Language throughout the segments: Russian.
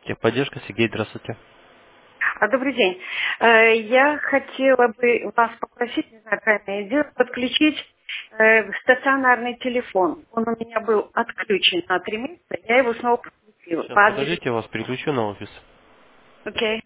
Техподдержка, Сергей, здравствуйте. Добрый день. Я хотела бы вас попросить, не знаю, правильно я делаю, подключить стационарный телефон. Он у меня был отключен на 3 месяца, я его снова подключила. Сейчас, По адресу. подождите, я вас переключу на офис. Окей.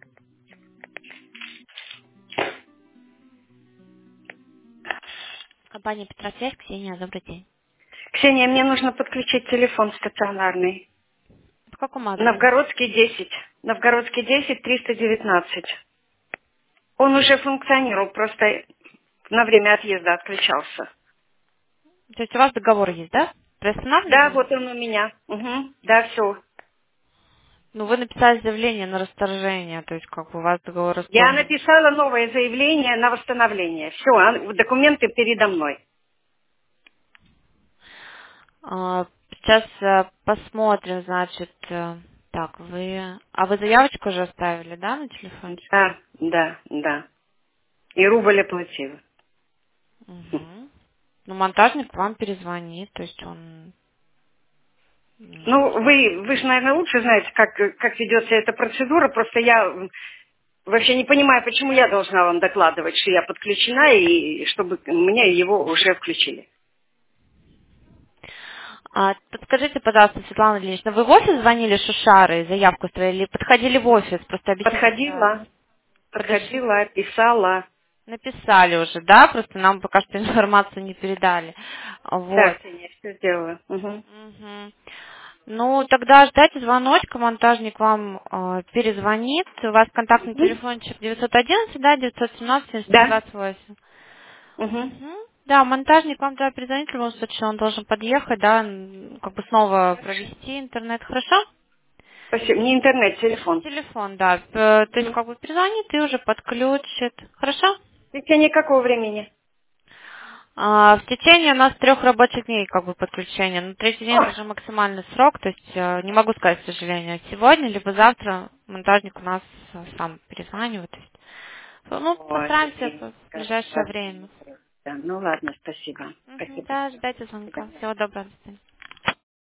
Компания Петросвязь, Ксения, добрый день. Ксения, мне нужно подключить телефон стационарный. По какому адресу? Новгородский 10. Новгородский 10, 319. Он уже функционировал, просто на время отъезда отключался. То есть у вас договор есть, да? Да, Приостанавливали? вот он у меня. Угу. Да, все. Ну, вы написали заявление на расторжение, то есть как бы у вас договор Я расторгнут. написала новое заявление на восстановление. Все, документы передо мной. Сейчас посмотрим, значит, так, вы заявочку уже оставили, да, на телефончик? Да, да, да. И рубль оплатила. Угу. Ну, монтажник вам перезвонит, то есть он... Ну, вы же, наверное, лучше знаете, как ведется эта процедура. Просто я вообще не понимаю, почему я должна вам докладывать, что я подключена, и чтобы мне его уже включили. Подскажите, пожалуйста, Светлана Ильинична, вы в офис звонили Шушары, заявку оставили, или подходили в офис? Просто объясните, Подходила, подошли. подходила, писала. Написали уже, да, просто нам пока что информацию не передали. Да, Вот. Ксения, все сделала. Угу. Мгм. Ну, тогда ждайте звоночка, монтажник вам перезвонит. У вас контактный Угу. телефончик 911, да, 917 Да. 7728. Угу. Мгм. Да, монтажник вам тогда перезвонит, в любом случае он должен подъехать, да, как бы снова провести интернет, хорошо? Спасибо. Не интернет, телефон. Телефон, да, то есть Угу. как бы перезвонит и уже подключит, хорошо? В течение какого времени? В течение у нас 3 рабочих дней как бы подключения. Но третий день это Ох, уже максимальный срок, то есть не могу сказать, к сожалению. Сегодня либо завтра монтажник у нас сам перезванивает. То есть, ну, ой, постараемся Ксения, в как ближайшее вообще время. непросто. Ну ладно, спасибо. Мгм, Спасибо да, большое. ждайте До звонка. свидания. Всего доброго. До свидания.